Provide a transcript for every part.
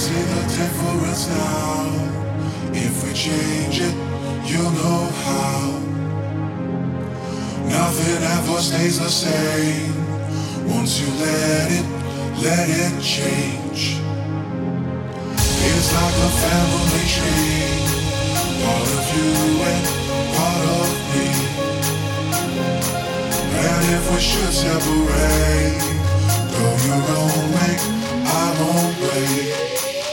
see the difference now. If we change it, you'll know how. Nothing ever stays the same. Once you let it change. It's like a family tree, part of you and part of me. And if we should separate, go your own way, I won't wait.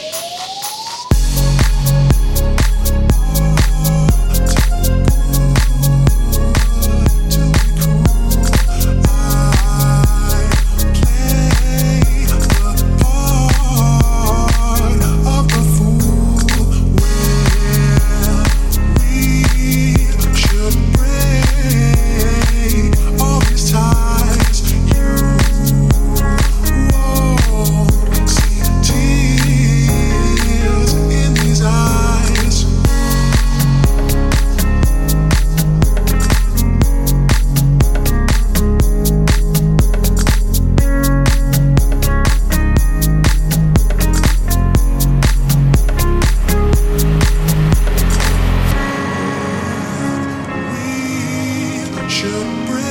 Should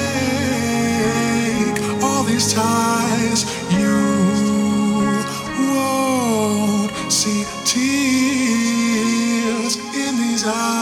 break all these ties. You won't see tears in these eyes.